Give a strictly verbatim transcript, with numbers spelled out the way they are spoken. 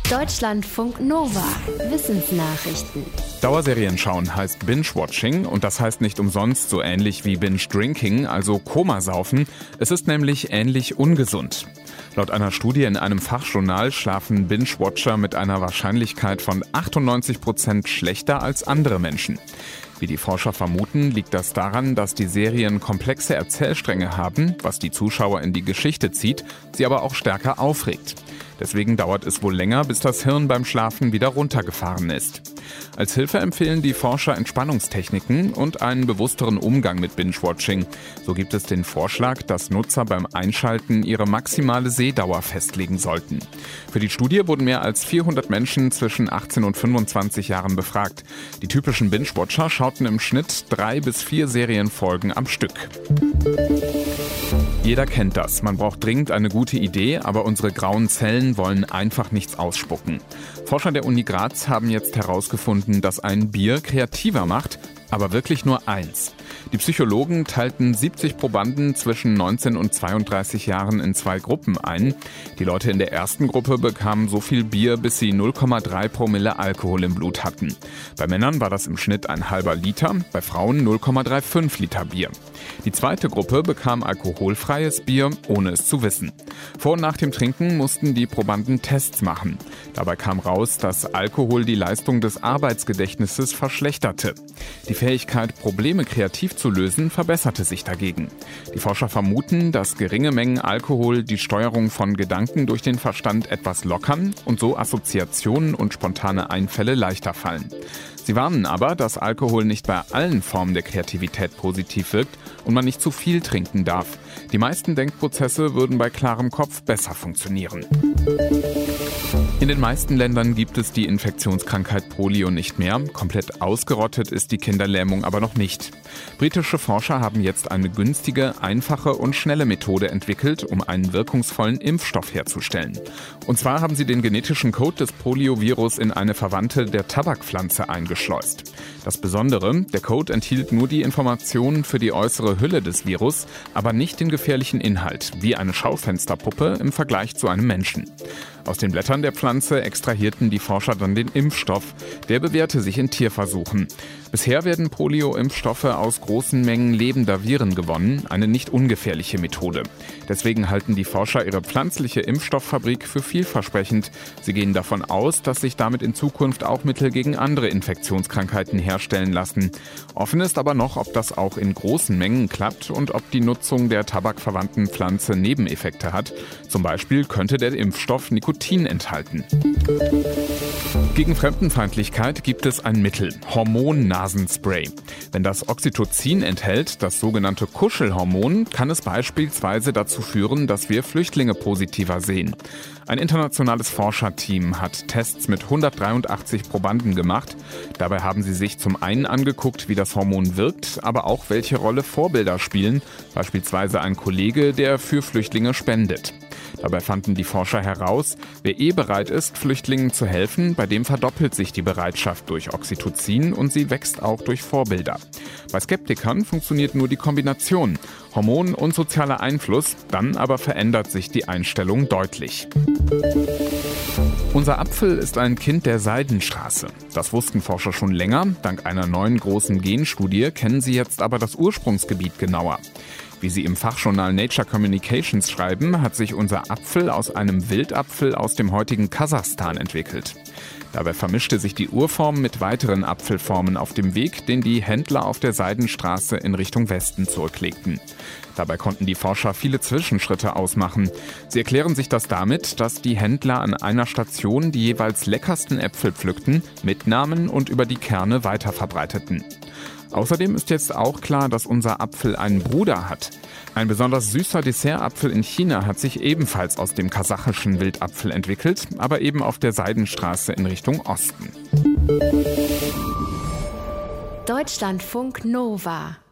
Deutschlandfunk Nova. Wissensnachrichten. Dauerserien schauen heißt Binge-Watching und das heißt nicht umsonst so ähnlich wie Binge-Drinking, also Komasaufen. Es ist nämlich ähnlich ungesund. Laut einer Studie in einem Fachjournal schlafen Binge-Watcher mit einer Wahrscheinlichkeit von achtundneunzig Prozent schlechter als andere Menschen. Wie die Forscher vermuten, liegt das daran, dass die Serien komplexe Erzählstränge haben, was die Zuschauer in die Geschichte zieht, sie aber auch stärker aufregt. Deswegen dauert es wohl länger, bis das Hirn beim Schlafen wieder runtergefahren ist. Als Hilfe empfehlen die Forscher Entspannungstechniken und einen bewussteren Umgang mit Binge-Watching. So gibt es den Vorschlag, dass Nutzer beim Einschalten ihre maximale Sehdauer festlegen sollten. Für die Studie wurden mehr als vierhundert Menschen zwischen achtzehn und fünfundzwanzig Jahren befragt. Die typischen Binge-Watcher schauten im Schnitt drei bis vier Serienfolgen am Stück. Jeder kennt das. Man braucht dringend eine gute Idee, aber unsere grauen Zellen wollen einfach nichts ausspucken. Forscher der Uni Graz haben jetzt herausgefunden, dass ein Bier kreativer macht, aber wirklich nur eins. Die Psychologen teilten siebzig Probanden zwischen neunzehn und zweiunddreißig Jahren in zwei Gruppen ein. Die Leute in der ersten Gruppe bekamen so viel Bier, bis sie null Komma drei Promille Alkohol im Blut hatten. Bei Männern war das im Schnitt ein halber Liter, bei Frauen null Komma fünfunddreißig Liter Bier. Die zweite Gruppe bekam alkoholfreies Bier, ohne es zu wissen. Vor und nach dem Trinken mussten die Probanden Tests machen. Dabei kam raus, dass Alkohol die Leistung des Arbeitsgedächtnisses verschlechterte. Die Fähigkeit, Probleme kreativ zu lösen, verbesserte sich dagegen. Die Forscher vermuten, dass geringe Mengen Alkohol die Steuerung von Gedanken durch den Verstand etwas lockern und so Assoziationen und spontane Einfälle leichter fallen. Sie warnen aber, dass Alkohol nicht bei allen Formen der Kreativität positiv wirkt und man nicht zu viel trinken darf. Die meisten Denkprozesse würden bei klarem Kopf besser funktionieren. In den meisten Ländern gibt es die Infektionskrankheit Polio nicht mehr. Komplett ausgerottet ist die Kinderlähmung aber noch nicht. Britische Forscher haben jetzt eine günstige, einfache und schnelle Methode entwickelt, um einen wirkungsvollen Impfstoff herzustellen. Und zwar haben sie den genetischen Code des Poliovirus in eine Verwandte der Tabakpflanze eingeschleust. Das Besondere, der Code enthielt nur die Informationen für die äußere Hülle des Virus, aber nicht den gefährlichen Inhalt, wie eine Schaufensterpuppe im Vergleich zu einem Menschen. Aus den Blättern der Pflanze extrahierten die Forscher dann den Impfstoff. Der bewährte sich in Tierversuchen. Bisher werden Polio-Impfstoffe aus großen Mengen lebender Viren gewonnen, eine nicht ungefährliche Methode. Deswegen halten die Forscher ihre pflanzliche Impfstofffabrik für vielversprechend. Sie gehen davon aus, dass sich damit in Zukunft auch Mittel gegen andere Infektionskrankheiten herstellen lassen. Offen ist aber noch, ob das auch in großen Mengen klappt und ob die Nutzung der tabakverwandten Pflanze Nebeneffekte hat. Zum Beispiel könnte der Impfstoff Nikotin enthalten. Gegen Fremdenfeindlichkeit gibt es ein Mittel, Hormon-Nasenspray. Wenn das Oxytocin enthält, das sogenannte Kuschelhormon, kann es beispielsweise dazu führen, dass wir Flüchtlinge positiver sehen. Ein internationales Forscherteam hat Tests mit hundertdreiundachtzig Probanden gemacht. Dabei haben sie sich zum einen angeguckt, wie das Hormon wirkt, aber auch welche Rolle Vorbilder spielen, beispielsweise ein Kollege, der für Flüchtlinge spendet. Dabei fanden die Forscher heraus, wer eh bereit ist, Flüchtlingen zu helfen, bei dem verdoppelt sich die Bereitschaft durch Oxytocin und sie wächst auch durch Vorbilder. Bei Skeptikern funktioniert nur die Kombination, Hormon und sozialer Einfluss, dann aber verändert sich die Einstellung deutlich. Unser Apfel ist ein Kind der Seidenstraße. Das wussten Forscher schon länger. Dank einer neuen großen Genstudie kennen sie jetzt aber das Ursprungsgebiet genauer. Wie sie im Fachjournal Nature Communications schreiben, hat sich unser Apfel aus einem Wildapfel aus dem heutigen Kasachstan entwickelt. Dabei vermischte sich die Urform mit weiteren Apfelformen auf dem Weg, den die Händler auf der Seidenstraße in Richtung Westen zurücklegten. Dabei konnten die Forscher viele Zwischenschritte ausmachen. Sie erklären sich das damit, dass die Händler an einer Station die jeweils leckersten Äpfel pflückten, mitnahmen und über die Kerne weiterverbreiteten. Außerdem ist jetzt auch klar, dass unser Apfel einen Bruder hat. Ein besonders süßer Dessertapfel in China hat sich ebenfalls aus dem kasachischen Wildapfel entwickelt, aber eben auf der Seidenstraße in Richtung Osten. Deutschlandfunk Nova